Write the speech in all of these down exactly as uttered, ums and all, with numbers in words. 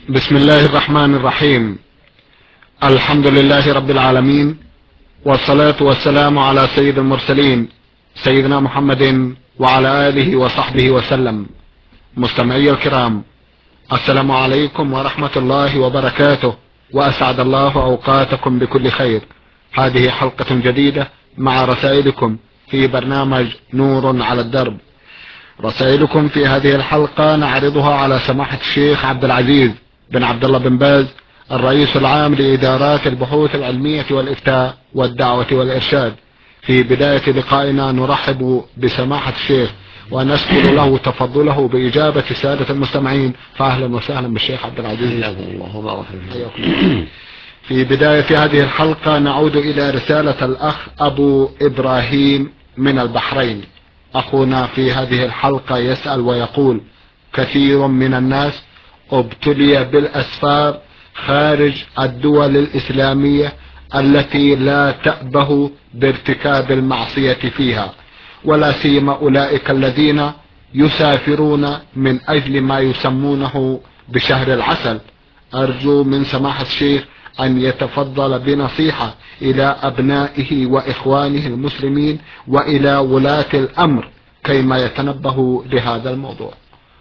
بسم الله الرحمن الرحيم. الحمد لله رب العالمين، والصلاة والسلام على سيد المرسلين سيدنا محمد وعلى آله وصحبه وسلم. مستمعي الكرام، السلام عليكم ورحمة الله وبركاته، وأسعد الله أوقاتكم بكل خير. هذه حلقة جديدة مع رسائلكم في برنامج نور على الدرب. رسائلكم في هذه الحلقة نعرضها على سماحة الشيخ عبد العزيز بن عبد الله بن باز، الرئيس العام لإدارات البحوث العلمية والإفتاء والدعوة والإرشاد. في بداية لقائنا نرحب بسماحة الشيخ ونشكر له تفضله بإجابة سادة المستمعين، فأهلا وسهلا بالشيخ عبد العزيز. حياكم الله وبارك فيكم. في بداية هذه الحلقة نعود إلى رسالة الأخ أبو إبراهيم من البحرين. أخونا في هذه الحلقة يسأل ويقول: كثير من الناس ابتلي بالأسفار خارج الدول الإسلامية التي لا تأبه بارتكاب المعصية فيها، ولا سيما أولئك الذين يسافرون من أجل ما يسمونه بشهر العسل. أرجو من سماحة الشيخ أن يتفضل بنصيحة إلى أبنائه وإخوانه المسلمين وإلى ولاة الأمر كيما يتنبه لهذا الموضوع.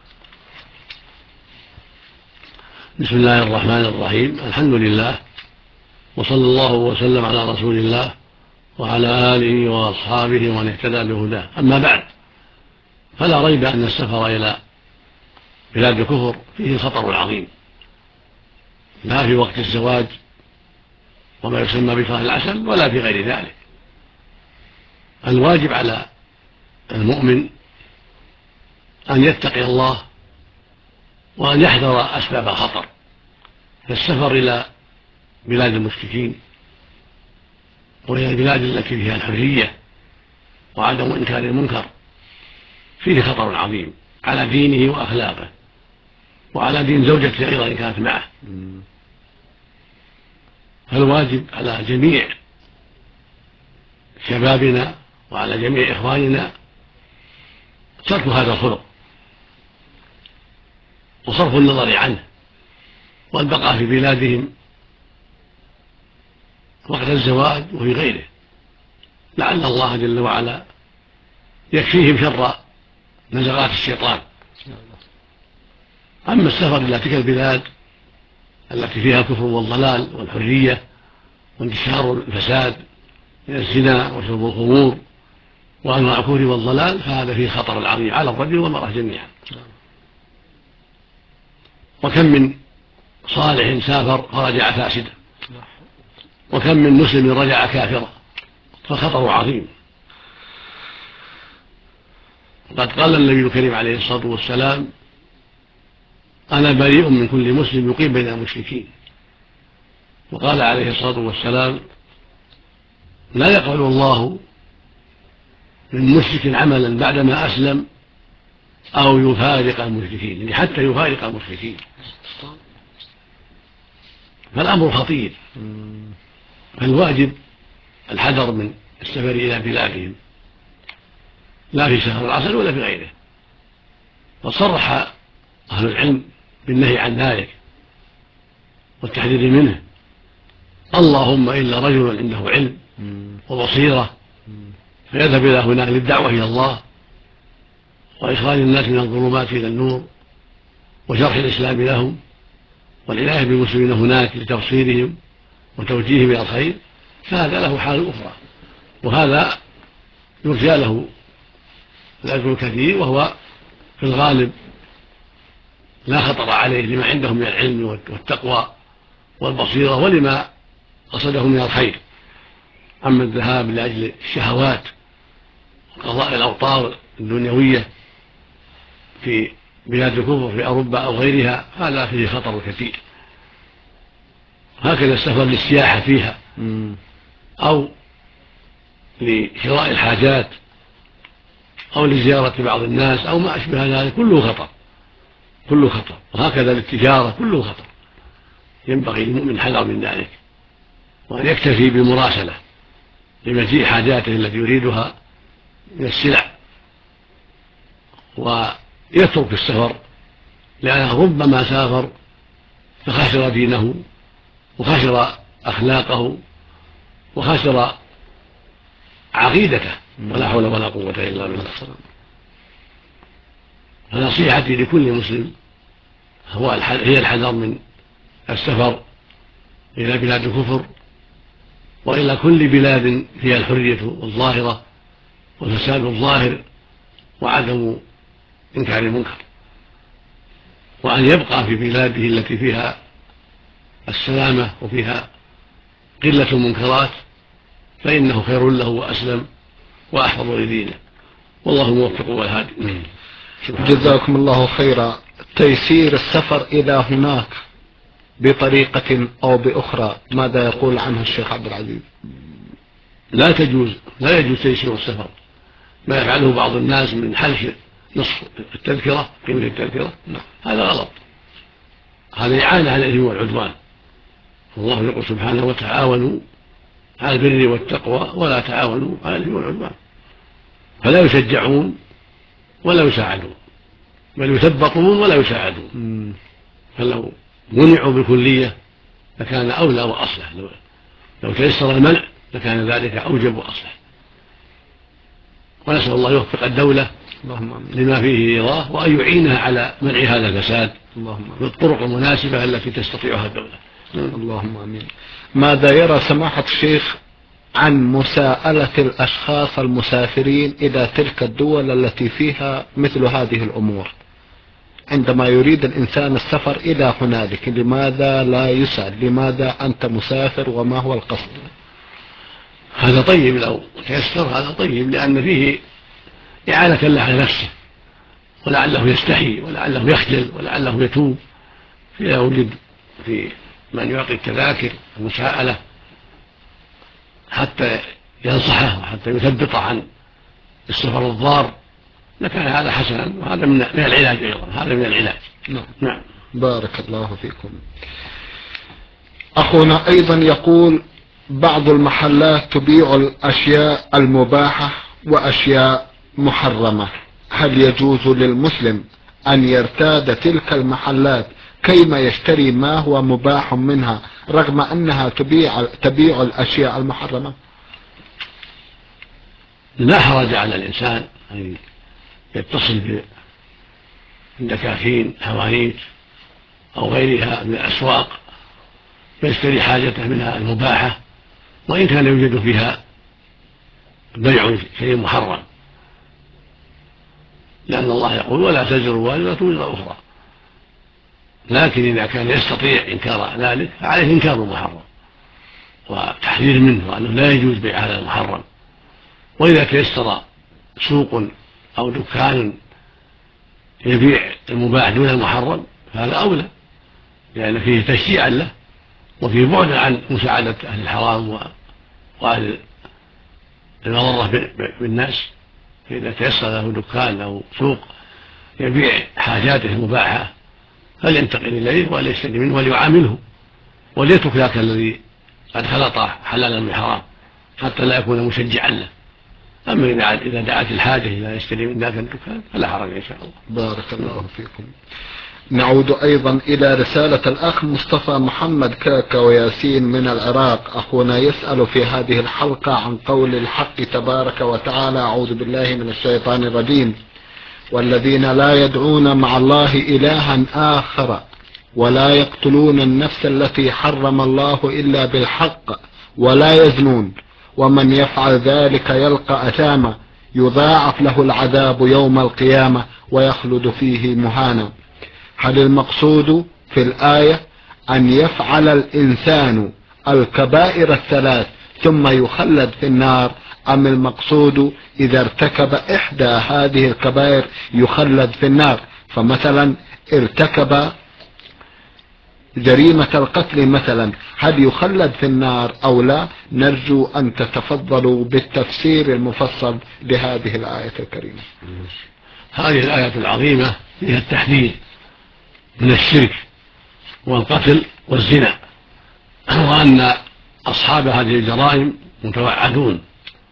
بسم الله الرحمن الرحيم. الحمد لله، وصلى الله وسلم على رسول الله وعلى آله وأصحابه ومن اهتدى بهداه. أما بعد، فلا ريب أن السفر إلى بلاد الكفر فيه خطر عظيم، لا في وقت الزواج وما يسمى بشهر العسل ولا في غير ذلك. الواجب على المؤمن أن يتقي الله وأن يحذر أسباب الخطر. فالسفر إلى بلاد المشركين وهي البلاد التي فيها الحرية وعدم إنكار المنكر فيه خطر عظيم على دينه وأخلاقه وعلى دين زوجته أيضا إن كانت معه. فالواجب على جميع شبابنا وعلى جميع إخواننا ترك هذا الخلق وصرف النظر عنه والبقاء في بلادهم وقت الزواج وفي غيره، لعل الله جل وعلا يكفيهم شر نزغات الشيطان. أما السفر إلى تلك البلاد التي فيها الكفر والضلال والحرية وانتشار الفساد من الزنا وشرب الخمور وأنواع الكفر والضلال، فهذا فيه خطر عظيم على الرجل والمرأة جميعا. وكم من صالح سافر فرجع فاسدا، وكم من مسلم رجع كافرا، فخطر عظيم. قد قال النبي الكريم عليه الصلاة والسلام: أنا بريء من كل مسلم يقيم بين المشركين. وقال عليه الصلاة والسلام: لا يقبل الله من مشرك عملا بعدما أسلم أو يفارق المشركين، يعني حتى يفارق المشركين. فالأمر خطير، فالواجب الحذر من السفر إلى بلادهم، لا في شهر العسل ولا في غيره. وصرح أهل العلم بالنهي عن ذلك والتحذير منه، اللهم إلا رجل عنده علم وبصيرة فيذهب إلى هناك للدعوة إلى الله وإخراج الناس من الظلمات إلى النور وشرح الإسلام لهم والعناية بالمسلمين هناك لتبصيرهم وتوجيههم إلى الخير، فهذا له حال أخرى، وهذا يرجى له الأجر الكثير، وهو في الغالب لا خطر عليه لما عندهم من العلم والتقوى والبصيرة ولما قصده من الخير. أما الذهاب لأجل الشهوات وقضاء الأوطار الدنيوية في بلاد الكفر في أوروبا أو غيرها هذا فيه خطر كثير. هكذا السفر للسياحة فيها أو لشراء الحاجات أو لزيارة بعض الناس أو ما أشبه ذلك كله خطر، كله خطر. وهكذا للتجارة كله خطر. ينبغي للمؤمن حذر من ذلك، وأن يكتفي بالمراسلة لمجيء حاجاته التي يريدها من السلع، ويترك السفر، لأنه ربما سافر خسر دينه وخسر أخلاقه وخسر عقيدته، ولا حول ولا قوة إلا بالله. فنصيحتي لكل مسلم هو هي الحذر من السفر إلى بلاد الكفر وإلى كل بلاد فيها الحرية الظاهرة والفساد الظاهر وعدم إنكار المنكر، وأن يبقى في بلاده التي فيها السلامة وفيها قلة المنكرات، فإنه خير له وأسلم وأحفظ لدينه، والله الموفق والهادي. جزاكم الله خيرا. تيسير السفر إلى هناك بطريقة أو بأخرى، ماذا يقول عنه الشيخ عبد العزيز؟ لا تجوز لا يجوز تيسير السفر، ما يفعله بعض الناس من حلف نصف التذكرة قيمة التذكرة هذا غلط، هذا إعانة على الإثم والعدوان. الله يقول سبحانه وتعاونوا على البر والتقوى ولا تعاونوا على الإثم والعدوان، فلا يشجعون ولا يساعدون، بل يثبطون ولا يساعدون. فلو منعوا بالكلية لكان أولى وأصلح، لو تيسر المنع لكان ذلك أوجب وأصلح. ونسأل الله يوفق الدولة لما فيه رضاه وأن يعينها على منع هذا الفساد بالطرق المناسبة التي تستطيعها الدولة. اللهم آمين. ماذا يرى سماحة الشيخ عن مساءلة الأشخاص المسافرين إلى تلك الدول التي فيها مثل هذه الأمور؟ عندما يريد الإنسان السفر إلى هنالك لماذا لا يسأل لماذا أنت مسافر وما هو القصد؟ هذا طيب، لو تيسر هذا طيب، لأن فيه إعانة له على نفسه، ولعله يستحي ولعله يخجل ولعله يتوب. فإذا وجد في من يعطي التذاكر المساءلة حتى ينصحه وحتى يثبطه عن السفر الضار لكان هذا حسنا، وهذا من العلاج أيضا، هذا من العلاج. نعم. نعم. بارك الله فيكم. أخونا أيضا يقول بعض المحلات تبيع الأشياء المباحة وأشياء محرمة، هل يجوز للمسلم أن يرتاد تلك المحلات كيما يشتري ما هو مباح منها رغم أنها تبيع, تبيع الأشياء المحرمة؟ لا حرج على الإنسان أن يتصل بالدكاكين حوانيت أو غيرها من الأسواق فيشتري حاجته منها المباحة، وإن كان يوجد فيها بيع شيء محرم، لأن الله يقول ولا تزر وازرة وزر أخرى. لكن إذا كان يستطيع إنكار ذلك فعليه إنكار المحرم وتحذير منه وأنه لا يجوز بيع هذا المحرم. وإذا تيسر سوق أو دكان يبيع المباح دون المحرم فهذا أولى، لأن فيه تشجيعا له وفيه بعد عن مساعدة أهل الحرام وأهل المضرة بالناس. فإذا تيسر له دكان أو سوق يبيع حاجاته المباحة فلينتقل إليه وليشتري منه وليعامله وليترك ذاك الذي قد خلط حلالا من حرام حتى لا يكون مشجعا له. أما إذا دعت الحاجة إلى يشتري من ذاك الدكان فلا حرج إن شاء الله. بارك الله فيكم. نعود أيضا إلى رسالة الأخ مصطفى محمد كاكا وياسين من العراق. أخونا يسأل في هذه الحلقة عن قول الحق تبارك وتعالى: أعوذ بالله من الشيطان الرجيم: والذين لا يدعون مع الله إلها آخر ولا يقتلون النفس التي حرم الله إلا بالحق ولا يزنون ومن يفعل ذلك يلقى أثاما يضاعف له العذاب يوم القيامة ويخلد فيه مهانا. هل المقصود في الآية أن يفعل الإنسان الكبائر الثلاث ثم يخلد في النار، أم المقصود إذا ارتكب إحدى هذه الكبائر يخلد في النار؟ فمثلا ارتكب جريمة القتل مثلا، هل يخلد في النار أو لا؟ نرجو أن تتفضلوا بالتفسير المفصل لهذه الآية الكريمة. هذه الآية العظيمة فيها التحذير من الشرك والقتل والزنا، وأن أصحاب هذه الجرائم متوعدون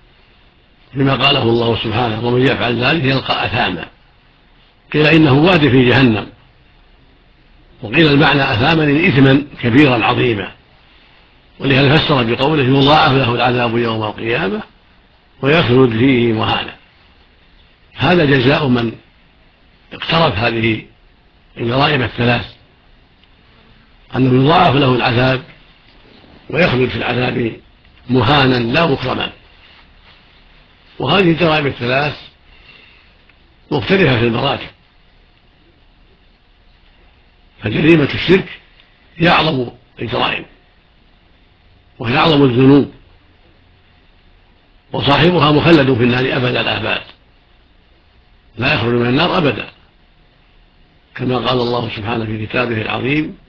بما قاله الله سبحانه: ومن يفعل ذلك يلقى أثاما. قيل إنه واد في جهنم وقيل المعنى أثامني إثما كبيرا عظيما، ولهذا فسر بقوله يضاعف له العذاب يوم القيامة ويخلد فيه مهانا. هذا جزاء من اقترف هذه الجرائم الثلاث، أنه يضاعف له العذاب ويخلد في العذاب مهانا لا مكرما. وهذه الجرائم الثلاث مختلفة في المراتب، فجريمة الشرك هي أعظم الجرائم وهي أعظم الذنوب، وصاحبها مخلد في النار أبد الآباد لا يخرج من النار أبدا، كما قال الله سبحانه في كتابه العظيم: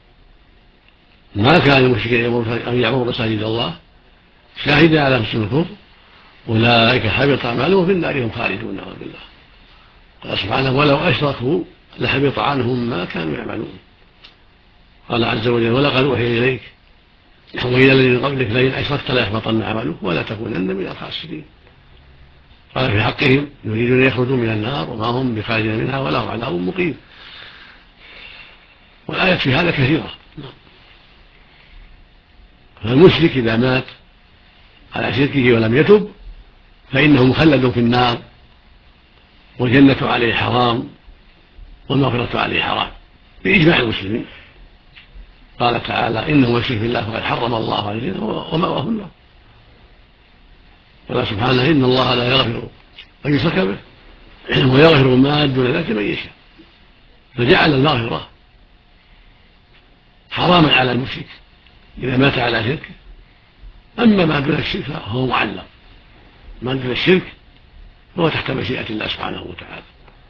ما كان المشركين أن يعمروا مساجد الله شاهدا على نفسهم الكفر أولئك حبط أعمالهم في النار هم خالدون نعوذ بالله. قال سبحانه: ولو أشركوا لحبط عنهم ما كانوا يعملون. قال عز وجل: ولقد أوحي إليك وإلى الذين من قبلك لئن أشركت ليحبطن عملك ولا تكونن من الخاسرين. قال في حقهم: يريدون أن يخرجوا من النار وما هم بخارجين منها ولهم عذاب مقيم. والآيات في هذا كثيرة. فالمشرك إذا مات على شركه ولم يتب فإنه مخلد في النار، والجنة عليه حرام والمغفرة عليه حرام بإجماع المسلمين. قال تعالى: إنه يشرك بالله فقد حرم الله عليه الجنة ومأواه النار. قال سبحانه: إن الله لا يغفر أن يشرك به ويغفر ما دون ذلك من يشاء. فجعل المغفرة حراما على المشرك إذا مات على شرك. أما ما دون الشرك فهو معلق، ما دون الشرك هو تحت مشيئة الله سبحانه وتعالى.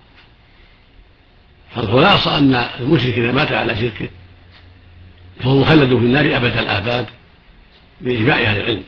فالخلاصة أن المشرك إذا مات على شركه فهو مخلد في النار أبد الآباد بإجماع أهل العلم.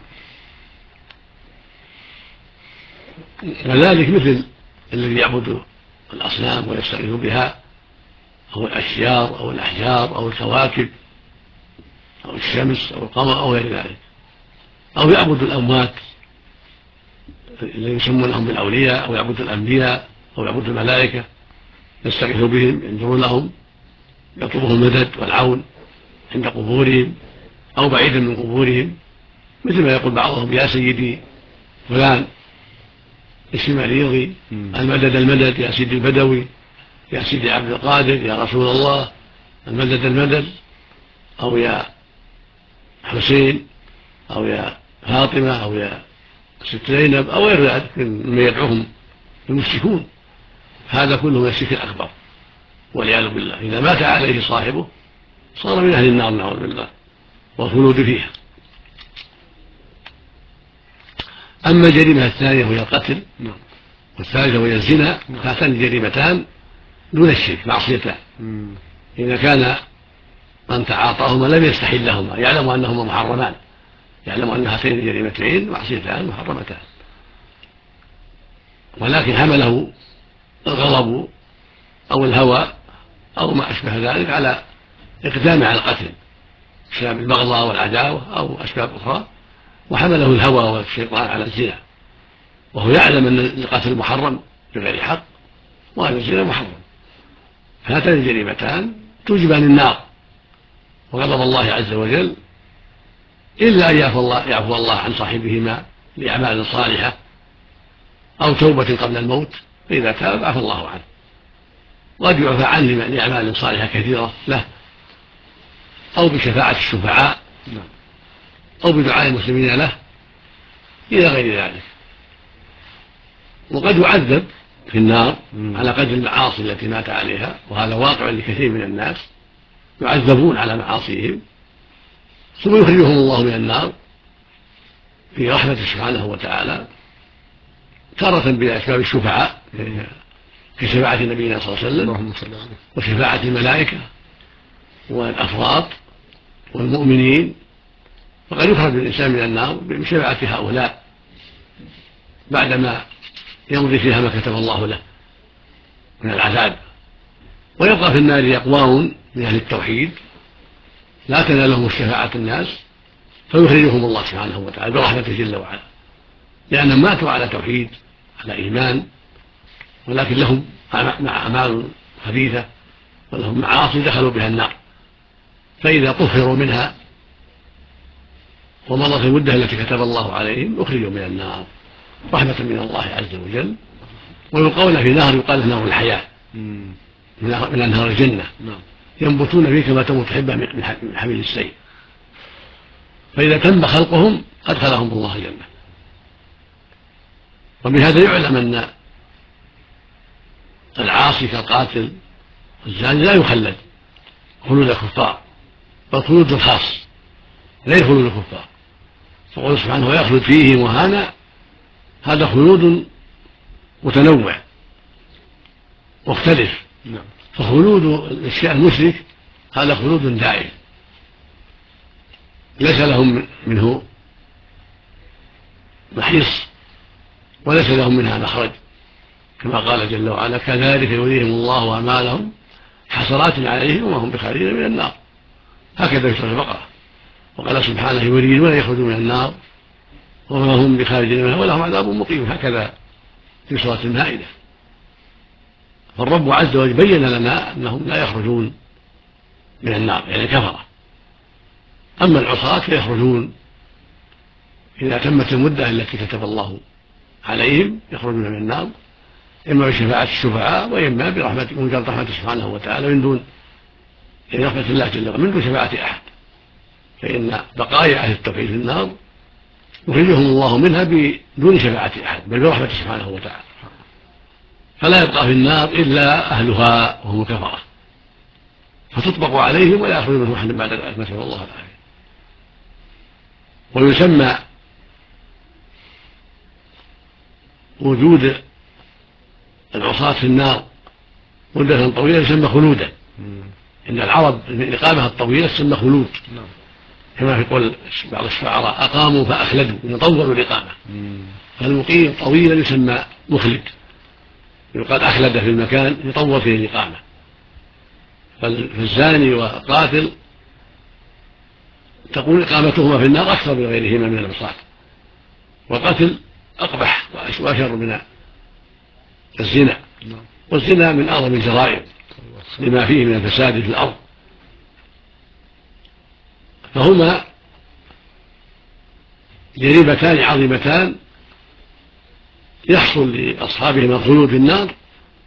كذلك مثل الذي يعبد الأصنام ويستغيث بها أو الأشجار أو الأحجار أو الكواكب أو الشمس أو القمر أو غير ذلك، أو يعبد الأموات الذين يسمونهم بالأولياء أو يعبد الأنبياء أو يعبد الملائكة، يستغيث بهم، ينظر لهم، يطلبهم المدد والعون عند قبورهم أو بعيدا من قبورهم، مثل ما يقول بعضهم: يا سيدي فلان اسم مريضي المدد المدد، يا سيدي البدوي، يا سيدي عبد القادر، يا رسول الله المدد المدد، أو يا حسين أو يا فاطمة أو يا ست زينب أو غير ذلك مما يدعوهم المشركون. هذا كله من الشرك الأكبر والعياذ بالله. إذا مات عليه صاحبه صار من أهل النار نعوذ بالله والخلود فيها. أما الجريمة الثانية وهي القتل والثالثة وهي الزنا، هاتان جريمتان دون الشرك، معصيتان. إذا كان من تعاطاهما لم يستحلهما، يعلم أنهما محرمان، يعلم أن هاتين الجريمتين معصيتان محرمتان، ولكن حمله الغضب أو الهوى أو ما أشبه ذلك على إقدام على القتل بسبب البغضاء والعداوة أو أسباب أخرى، وحمله الهوى والشيطان على الزنا، وهو يعلم أن القتل محرم بغير حق وأن الزنا محرم. فهاتان الجريمتان توجبان النار وغضب الله عز وجل، إلا أن يعفو الله, يعفو الله عن صاحبهما لأعمال صالحة أو توبة قبل الموت، فإذا تاب عفى الله عنه. وقد يعفى عنه لأعمال صالحة كثيرة له، أو بشفاعة الشفعاء، أو بدعاء المسلمين له إلى غير ذلك. وقد يعذب في النار على قدر المعاصي التي مات عليها، وهذا واقع لكثير من الناس، يعذبون على معاصيهم ثم يخرجهم الله من النار في رحمته سبحانه وتعالى، تارة بأسباب الشفعاء كشفاعة نبينا صلى الله عليه وسلم وشفاعة الملائكة والأفراد والمؤمنين. فقد يخرج الإنسان من النار بشفاعة هؤلاء بعدما يمضي فيها ما كتب الله له من العذاب. ويبقى في النار أقوام من أهل التوحيد لا تنالهم الشفاعة الناس، فيخرجهم الله سبحانه وتعالى برحمته جل وعلا، لأنهم ماتوا على توحيد على إيمان، ولكن لهم مع أعمال خبيثة ولهم معاصي دخلوا بها النار، فإذا طهروا منها ومضت المدة التي كتب الله عليهم أخرجوا من النار رحمة من الله عز وجل. ويلقون في نهر يقال له نهر الحياة من أنهار الجنة، ينبتون فيه كما تنبت الحبة من حميل السيل، فإذا تم خلقهم أدخلهم الله الجنة. وبهذا يعلم أن العاصي كالقاتل والزاني لا يخلد خلود الكفار، بل خلود خاص غير خلود الكفار. فقال سبحانه ويخلد فيه مهانا، هذا خلود متنوع مختلف. فخلود المشرك هذا خلود دائم ليس لهم منه محيص وليس لهم منها مخرج، كما قال جل وعلا كذلك يريهم الله أعمالهم حسرات عليهم وهم بخارجين من النار، هكذا في سورة البقرة. وقال سبحانه يريدون أن يخرجوا من النار وما هم بخارجين منها ولهم عذاب مقيم، هكذا في سورة المائدة. فالرب عز وجل بين لنا أنهم لا يخرجون من النار يعني كفرة. أما العصاة فيخرجون إذا تمت المدة التي كتب الله عليهم، يخرجون من النار إما بشفاعة الشفعاء وإما برحمة مجرد رحمة سبحانه وتعالى من دون يعني رحمة الله جل وعلا من دون شفاعة أحد. فإن بقايا أهل التوحيد في النار يخرجهم الله منها بدون شفاعة أحد بل برحمة سبحانه وتعالى، فلا يبقى في النار إلا أهلها وهم كفرة، فتطبق عليهم ولا يخرج منهم أحد بعد ذلك، نسأل الله العافية. ويسمى وجود العصاة في النار مدة طويلة يسمى خلودا. إن العرب الإقامة الطويلة تسمى خلود، كما في قول بعض الشعراء أقاموا فأخلدوا يطولوا الإقامة. فالمقيم طويلا يسمى مخلد، يقال أخلد في المكان يطول فيه الإقامة. فالزاني والقاتل تكون إقامتهما في النار أكثر من غيرهما من العصاة، والقتل أقبح وأشر من الزنا، والزنا من أعظم الجرائم لما فيه من الفساد في الأرض. فهما جريمتان عظيمتان يحصل لأصحابهما الخلود في النار،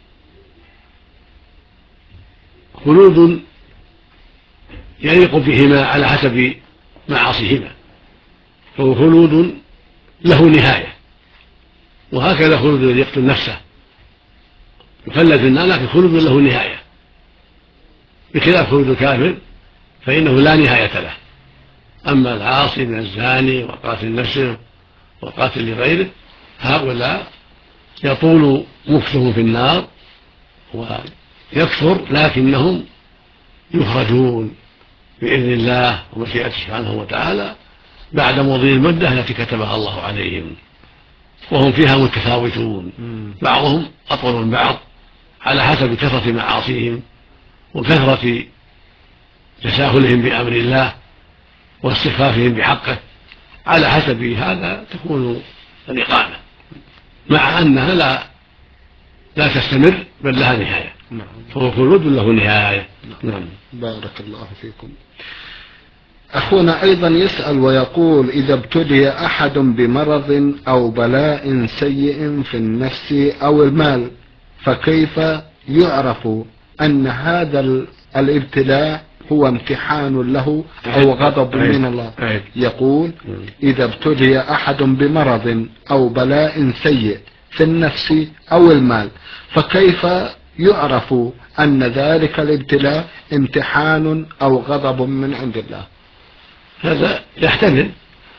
خلود يليق بهما على حسب معاصيهما، فهو خلود له نهاية. وهكذا خلود الذي يقتل نفسه يخلد في النار لكن خلود له نهاية، بخلاف خلود الكافر فإنه لا نهاية له. أما العاصي من الزاني وقاتل نفسه وقاتل لغيره هؤلاء يطول مكثهم في النار ويكثر، لكنهم يخرجون بإذن الله ومشيئته سبحانه وتعالى بعد مضي المدة التي كتبها الله عليهم، وهم فيها متفاوتون، بعضهم أطول من بعض على حسب كثرة معاصيهم وكثرة تساهلهم بأمر الله واستخفافهم بحقه، على حسب هذا تكون الإقامة، مع أنها لا لا تستمر بل لها نهاية. نعم. فهو خلود له نهاية. نعم. نعم. بارك الله فيكم. أخونا أيضا يسأل ويقول إذا ابتلي أحد بمرض أو بلاء سيء في النفس أو المال فكيف يعرف أن هذا الابتلاء هو امتحان له أو غضب من الله؟ يقول إذا ابتلي أحد بمرض أو بلاء سيء في النفس أو المال فكيف يعرف أن ذلك الابتلاء امتحان أو غضب من عند الله؟ هذا يحتمل،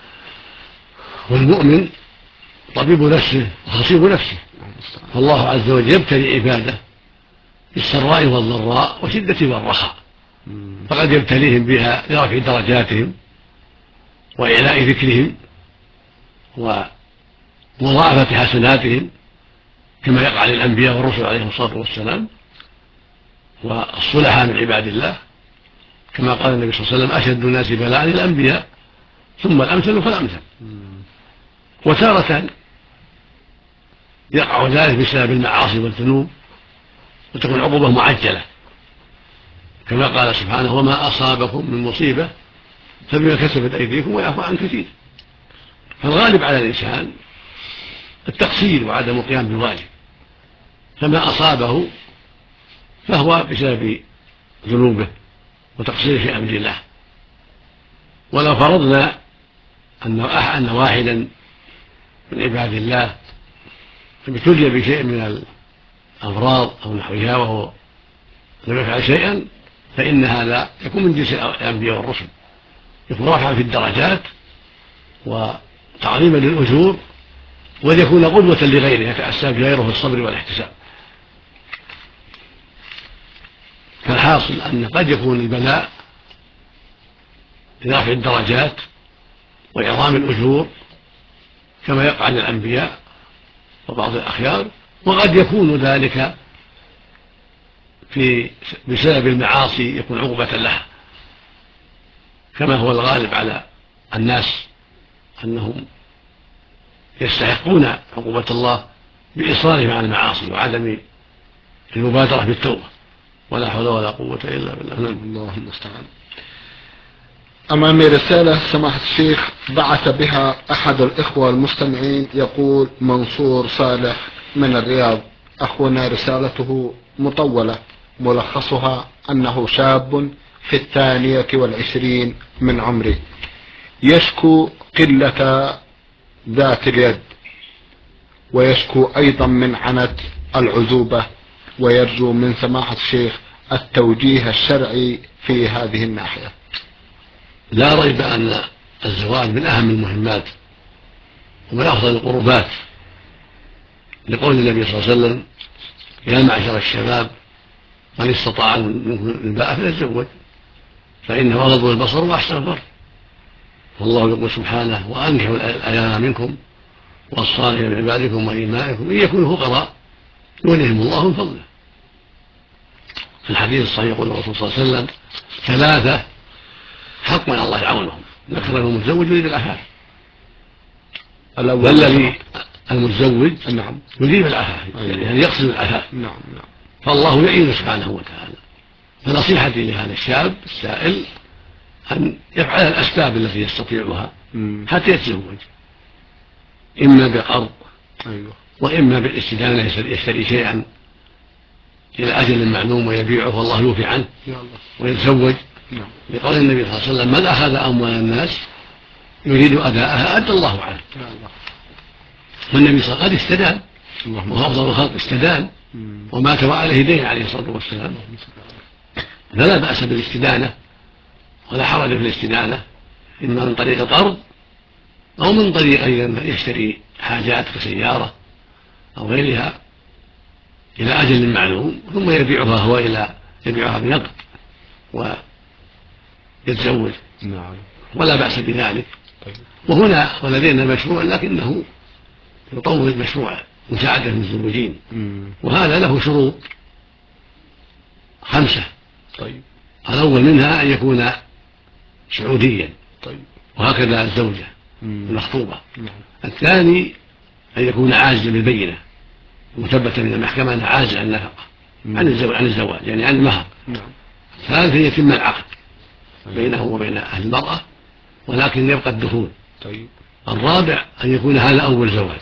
والمؤمن طبيب نفسه وخصيب نفسه، فالله عز وجل يبتلي عباده بالسراء والضراء وشدة والرخاء، فقد يبتليهم بها لرفع درجاتهم وإعلاء ذكرهم ومضاعفة حسناتهم كما يقع للأنبياء والرسل عليهم الصلاة والسلام والصلحاء من عباد الله، كما قال النبي صلى الله عليه وسلم أشد الناس بلاء الأنبياء ثم الأمثل فالأمثل. وتارة يقع ذلك بسبب المعاصي والذنوب وتكون عقوبة معجلة كما قال سبحانه وما أصابكم من مصيبة فبما كسبت أيديكم ويعفو عن كثير. فالغالب على الإنسان التقصير وعدم القيام بالواجب، فما أصابه فهو بسبب ذنوبه وتقصيره في أمر الله. ولو فرضنا أن واحدا من عباد الله ابتلي بشيء من الأمراض أو نحوها وهو لم يفعل شيئا، فإن هذا يكون من جنس الأنبياء والرسل، يكون رفعا في الدرجات وتعظيما للأجور، وليكون قدوة لغيره يتأسى بغيره في الصبر والاحتساب. فالحاصل أن قد يكون البلاء لرفع الدرجات وإعظام الأجور كما يقع للأنبياء وبعض الأخيار، وقد يكون ذلك في بسبب المعاصي يكون عقوبة لها، كما هو الغالب على الناس أنهم يستحقون عقوبة الله بإصرارهم على المعاصي وعدم المبادرة بالتوبة، ولا حول ولا قوة إلا بالله. الله المستعان. أمامي رسالة سماحة الشيخ بعث بها أحد الإخوة المستمعين، يقول منصور صالح من الرياض. أخونا رسالته مطولة، ملخصها أنه شاب في الثانية والعشرين من عمره، يشكو قلة ذات اليد، ويشكو أيضا من عنت العزوبة، ويرجو من سماحة الشيخ التوجيه الشرعي في هذه الناحية. لا ريب أن الزواج من أهم المهمات ومن أفضل القربات، لقول النبي صلى الله عليه وسلم يا معشر الشباب من استطاع منكم الباءة فليتزوج فإنه أغض البصر وأحسن الفرج. والله يقول سبحانه وأنكحوا الأيام منكم والصالحين من عبادكم وإمائكم إن يكونوا فقراء يغنيهم الله من فضله. في الحديث الصحيح يقول الرسول صلى الله عليه وسلم ثلاثة حق من الله يعونهم، ذكر المتزوج يريد العفاف، والذي المتزوج نعم يريد العفاف يعني يقصد العفاف، نعم نعم فالله يعين سبحانه وتعالى. فنصيحتي لهذا الشاب السائل أن يفعل الأسباب التي يستطيعها حتى يتزوج، إما بقرض وإما بالاستدانة يشتري شيئا إلى أجل معلوم ويبيعه والله يوفي عنه ويتزوج، لقول النبي صلى الله عليه وسلم من أخذ أموال الناس يريد أداءها أدى الله عنه. والنبي صلى الله عليه وسلم قد استدان، وهو أفضل الخلق استدان ومات وعليه دين عليه الصلاة والسلام، فلا بأس بالاستدانة ولا حرج في الاستدانة، إما من طريق القرض أو من طريق أن يشتري حاجات كسيارة أو غيرها إلى أجل معلوم ثم يبيعها هو إلى يبيعها بنقد ويتزوج، ولا بأس بذلك. وهنا ولدينا مشروع لكنه يطور المشروع مساعدة المتزوجين، وهذا له شروط خمسة. طيب. الأول منها أن يكون سعوديا، طيب. وهكذا الزوجة المخطوبة. الثاني أن يكون عاجزا بالبينة مثبتا من المحكمة أنها عاجزة عن النفقة عن الزواج عن الزواج يعني عن المهر. الثالث أن يتم العقد بينه وبين أهل المرأة ولكن يبقى الدخول. طيب. الرابع أن يكون هذا أول زواج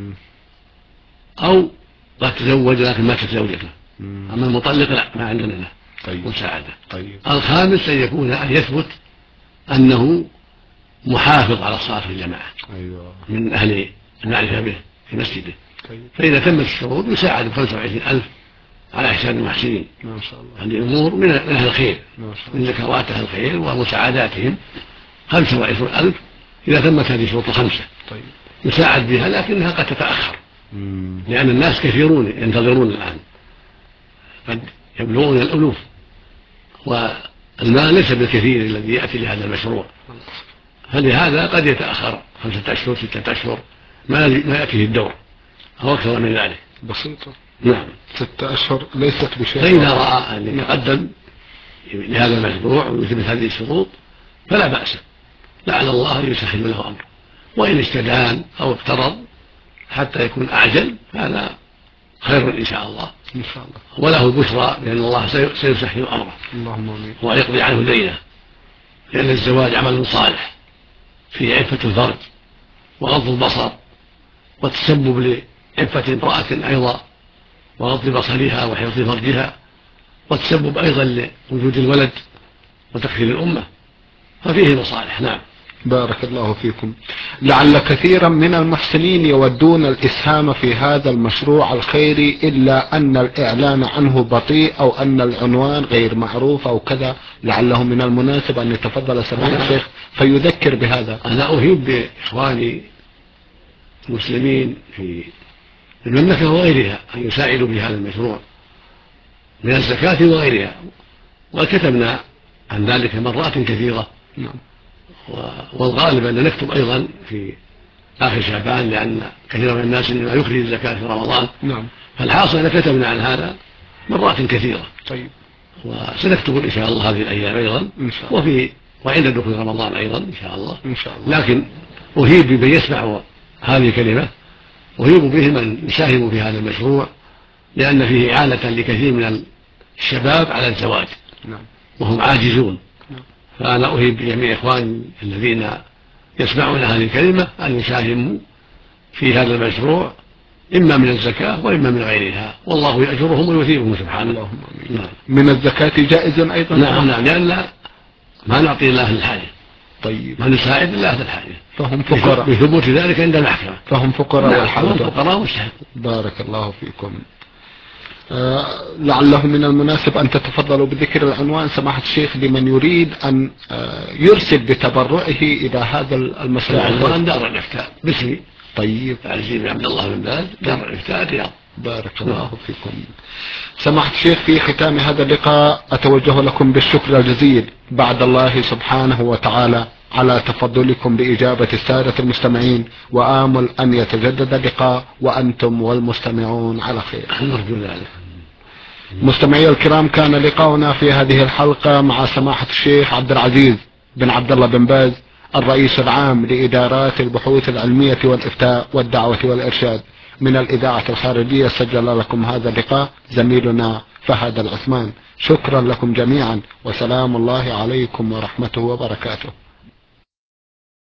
أو قد تزوج لكن ماتت زوجته، أما المطلق لا ما عندنا له طيب. مساعدة. طيب. الخامس أن يكون أن يثبت أنه محافظ على الصلاة في الجماعة. أيوة. من أهل المعرفة به في مسجده. طيب. فإذا تمت الشروط يساعد بخمسة وعشرين ألف على إحسان المحسنين. ما شاء الله. هذه أمور من أهل الخير، من ذكوات أهل الخير ومساعداتهم. خمسة وعشرين ألف إذا تمت هذه الشروط الخمسة. طيب. يساعد بها لكنها قد تتأخر مم. لأن الناس كثيرون ينتظرون الآن، قد يبلغون الألوف، والمال ليس بالكثير الذي يأتي لهذا المشروع، فلهذا قد يتأخر خمسة أشهر ستة أشهر ما ما يأتيه الدور أو أكثر من ذلك. بسيطة. نعم. ستة أشهر ليست بشيء. فإذا رأى أن يتقدم لهذا المشروع ويثبت هذه الشروط فلا بأس، لعل الله يسهل له أمر. وإن استدان أو اقترض حتى يكون أعجل هذا خير إن شاء الله إن شاء الله. وله البشرى لأن الله سيسهل أمره اللهم آمين. ويقضي عنه دينه، لأن الزواج عمل صالح فيه عفة الفرج وغض البصر والتسبب لعفة امرأة أيضا وغض بصرها وحفظ فرجها، والتسبب أيضا لوجود الولد وتكثير الأمة، ففيه مصالح. نعم. بارك الله فيكم. لعل كثيرا من المحسنين يودون الإسهام في هذا المشروع الخيري إلا أن الإعلان عنه بطيء أو أن العنوان غير معروف أو كذا، لعله من المناسب أن يتفضل سماحة الشيخ فيذكر بهذا. أنا أهيب بإخواني المسلمين في المملكة وغيرها أن يساعدوا بهذا المشروع من الزكاة وغيرها، وكتبنا عن ذلك مرات كثيرة. نعم. والغالب أن نكتب أيضا في آخر شعبان لأن كثير من الناس إنما يخرج الزكاة في رمضان. نعم. فالحاصل أن كتبنا عن هذا مرات كثيرة. طيب. وسنكتب إن شاء الله هذه الأيام أيضا إن شاء الله. وفي وعند دخول رمضان أيضا إن شاء الله. إن شاء الله. لكن أهيب بمن يسمع هذه الكلمة، أهيب به من يساهم في هذا المشروع، لأن فيه إعانة لكثير من الشباب على الزواج. نعم. وهم عاجزون. نعم. فأنا أهيب بجميع إخواني الذين يسمعون هذه الكلمة أن يساهموا في هذا المشروع إما من الزكاة وإما من غيرها، والله يأجرهم ويثيبهم سبحانه. اللهم آمين. نعم. من الزكاة جائز أيضا. نعم نعم، لأن ما نعطي الله الحاجة. طيب. ما نساعد الله أهل الحاجة، فهم فقراء بثبوت ذلك عند المحكمة. فهم فقراء. نعم. والحالة فقراء والشهد. بارك الله فيكم. آه لعله من المناسب أن تتفضلوا بذكر العنوان سماحة الشيخ لمن يريد أن آه يرسل بتبرعه إلى هذا المشروع. العنوان دار الإفتاء باسمي. طيب. عزيز بن عبد الله بن باز، دار الإفتاء الرياض. بارك الله فيكم. سماحة الشيخ، في ختام هذا اللقاء أتوجه لكم بالشكر الجزيل بعد الله سبحانه وتعالى على تفضلكم بإجابة السادة المستمعين، وآمل أن يتجدد اللقاء وأنتم والمستمعون على خير. نرجو ذلك. مستمعي الكرام، كان لقاؤنا في هذه الحلقة مع سماحة الشيخ عبد العزيز بن عبد الله بن باز الرئيس العام لإدارات البحوث العلمية والإفتاء والدعوة والإرشاد من الإذاعة الخارجية. سجل لكم هذا اللقاء زميلنا فهد العثمان. شكرا لكم جميعا، وسلام الله عليكم ورحمته وبركاته.